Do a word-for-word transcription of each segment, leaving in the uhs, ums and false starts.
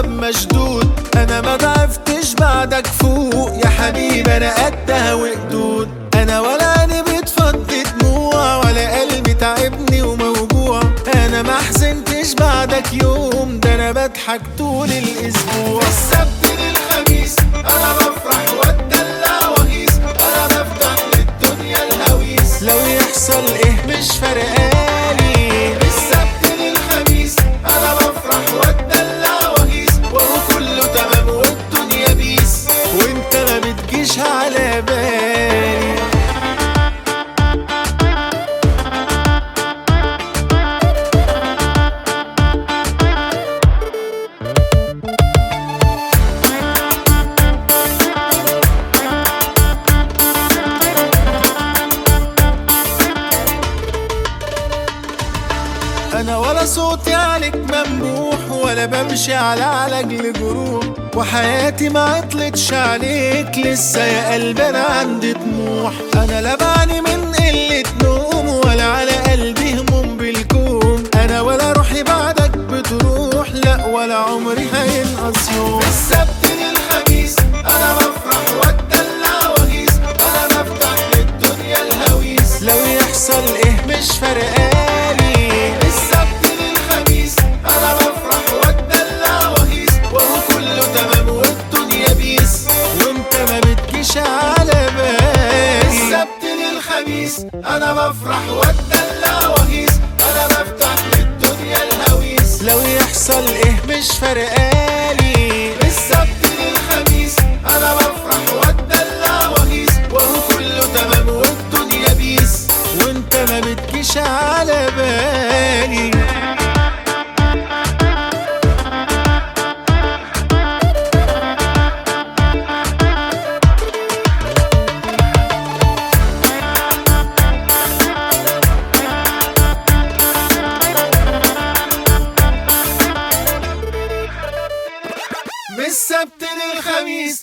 الباب مشدود. انا ما ضعفتش بعدك فوق يا حبيبي، انا قدها وقدود. انا ولا عيني بتفضي دموع ولا قلبي تعبني وموجوع. انا ما حزنتش بعدك يوم، ده انا بضحك طول الاسبوع. السبت للخميس انا بفرح واتدلع واغيظ، انا بفتح للدنيا الهويس. لو يحصل ايه مش فارقالي. السبت للخميس انا بفرح واتدلع واغيظ، وهو كله تمام والدنيا بيس، وانت ما بتجيش على بالي. انا ولا صوتي عليك ممدوح، ولا بمشي على علاج لجروح، وحياتي ما عطلتش عليك لسه يا قلبي، انا عندي طموح. انا لا بعاني من قلة نوم ولا على قلبي هموم بالكوم. انا ولا روحي بعدك بتروح، لا ولا عمري هينقص يوم. السبت للخميس انا بفرح واتدلع واغيظ، انا بفتح للدنيا الهويس. لو يحصل ايه مش فارقالي. السبت للخميس انا بفرح واتدلع واغيظ، وهو كله تمام والدنيا بيس، وانت ما بتجيش على بالي. السبت للخميس انا بفرح واتدلع واغيظ، انا بفتح للدنيا الهويس. لو يحصل ايه مش فارقالي. السبت للخميس انا بفرح واتدلع واغيظ، وهو كله تمام والدنيا بيس، وانت ما بتجيش على بالي. من السبت للخميس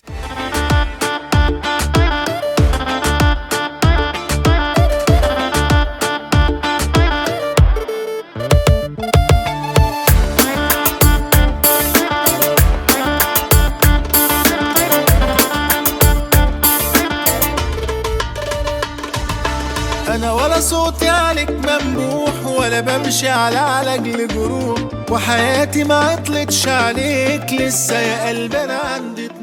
انا ولا صوتي عليك ممدوح، ولا بمشي على علاج لجروح، وحياتي ما عطلتش عليك لسه يا قلبي، انا عندي